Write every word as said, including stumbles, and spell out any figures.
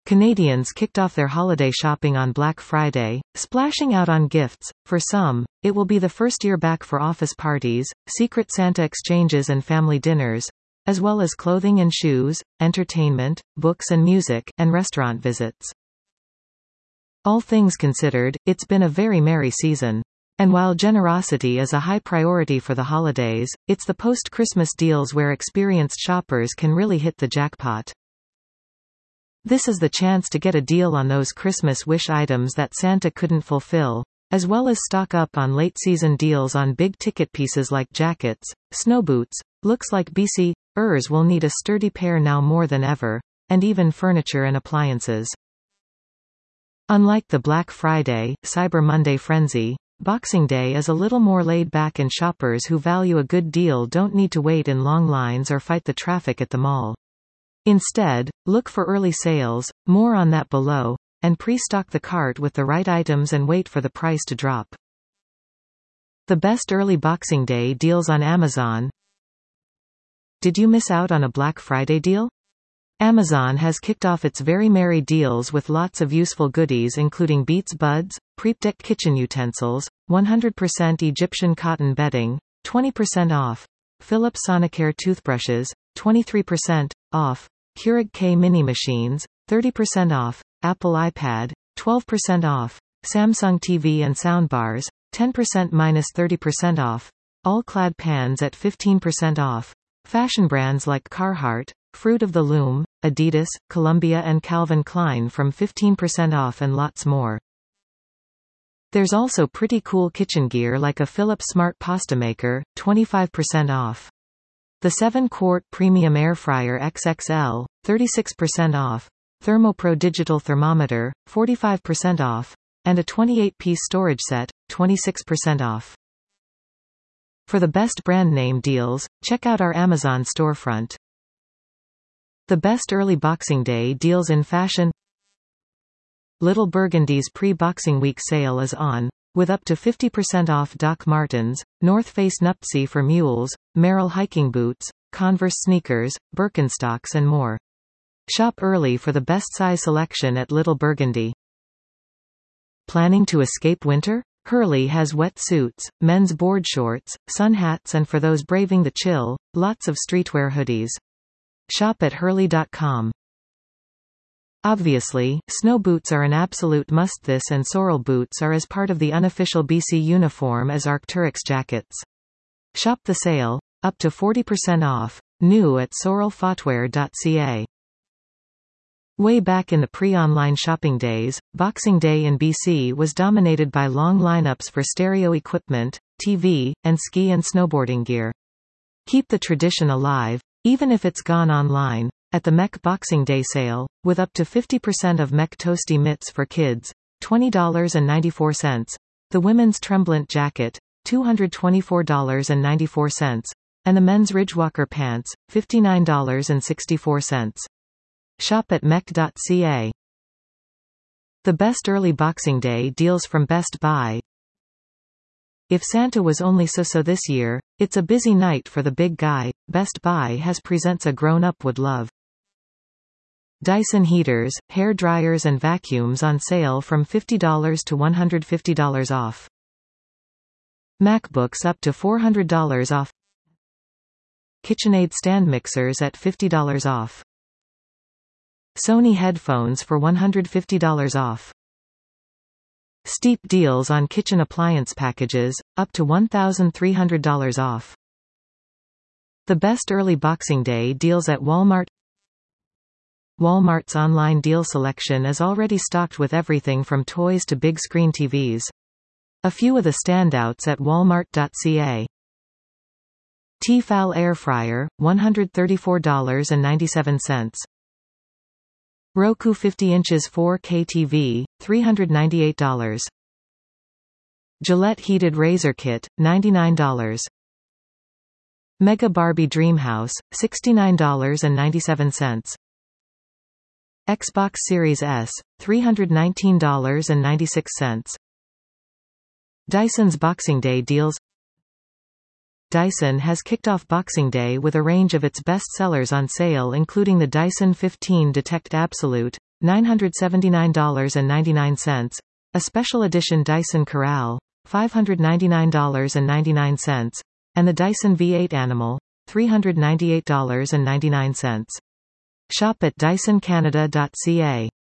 Canadians kicked off their holiday shopping on Black Friday, splashing out on gifts. For some, it will be the first year back for office parties, Secret Santa exchanges and family dinners, as well as clothing and shoes, entertainment, books and music, and restaurant visits. All things considered, it's been a very merry season. And while generosity is a high priority for the holidays, it's the post-Christmas deals where experienced shoppers can really hit the jackpot. This is the chance to get a deal on those Christmas wish items that Santa couldn't fulfill, as well as stock up on late-season deals on big-ticket pieces like jackets, snow boots. Looks like B C-ers will need a sturdy pair now more than ever, and even furniture and appliances. Unlike the Black Friday, Cyber Monday frenzy, Boxing Day is a little more laid back and shoppers who value a good deal don't need to wait in long lines or fight the traffic at the mall. Instead, look for early sales, more on that below, and pre-stock the cart with the right items and wait for the price to drop. The best early Boxing Day deals on Amazon. Did you miss out on a Black Friday deal? Amazon has kicked off its very merry deals with lots of useful goodies including Beats Buds, Prep kitchen utensils, one hundred percent Egyptian cotton bedding, twenty percent off, Philips Sonicare toothbrushes, twenty-three percent off, Keurig K mini machines, thirty percent off, Apple iPad, twelve percent off, Samsung T V and soundbars, ten percent minus thirty percent off, all-clad pans at fifteen percent off, fashion brands like Carhartt, Fruit of the Loom, Adidas, Columbia and Calvin Klein from fifteen percent off and lots more. There's also pretty cool kitchen gear like a Philips Smart Pasta Maker, twenty-five percent off. The seven quart Premium Air Fryer X X L, thirty-six percent off, ThermoPro Digital Thermometer, forty-five percent off, and a twenty-eight piece storage set, twenty-six percent off. For the best brand name deals, check out our Amazon storefront. The best early Boxing Day deals in fashion. Little Burgundy's pre-Boxing Week sale is on, with up to fifty percent off Doc Martens, North Face Nuptse for mules, Merrell hiking boots, Converse sneakers, Birkenstocks and more. Shop early for the best size selection at Little Burgundy. Planning to escape winter? Hurley has wet suits, men's board shorts, sun hats and for those braving the chill, lots of streetwear hoodies. Shop at hurley dot com. Obviously, snow boots are an absolute must. This and Sorel boots are as part of the unofficial B C uniform as Arc'teryx jackets. Shop the sale, up to forty percent off, new at sorel footwear dot c a. Way back in the pre-online shopping days, Boxing Day in B C was dominated by long lineups for stereo equipment, T V, and ski and snowboarding gear. Keep the tradition alive, even if it's gone online, at the M E C Boxing Day sale, with up to fifty percent of M E C Toasty Mitts for kids, twenty dollars and ninety-four cents, the women's Tremblant jacket, two hundred twenty-four dollars and ninety-four cents, and the men's Ridgewalker pants, fifty-nine dollars and sixty-four cents. Shop at mec dot c a. The best early Boxing Day deals from Best Buy. If Santa was only so-so this year, it's a busy night for the big guy. Best Buy has presents a grown-up would love. Dyson heaters, hair dryers and vacuums on sale from fifty dollars to one hundred fifty dollars off. MacBooks up to four hundred dollars off. KitchenAid stand mixers at fifty dollars off. Sony headphones for one hundred fifty dollars off. Steep deals on kitchen appliance packages, up to one thousand three hundred dollars off. The best early Boxing Day deals at Walmart. Walmart's online deal selection is already stocked with everything from toys to big screen T Vs. A few of the standouts at walmart dot c a. Tefal Air Fryer, one hundred thirty-four dollars and ninety-seven cents. Roku fifty inches four K T V, three hundred ninety-eight dollars. Gillette Heated Razor Kit, ninety-nine dollars. Mega Barbie Dreamhouse, sixty-nine dollars and ninety-seven cents. Xbox Series S, three hundred nineteen dollars and ninety-six cents. Dyson's Boxing Day deals. Dyson has kicked off Boxing Day with a range of its best sellers on sale including the Dyson fifteen Detect Absolute, nine hundred seventy-nine dollars and ninety-nine cents. A special edition Dyson Corral, five hundred ninety-nine dollars and ninety-nine cents. And the Dyson V eight Animal, three hundred ninety-eight dollars and ninety-nine cents. Shop at dyson canada dot c a.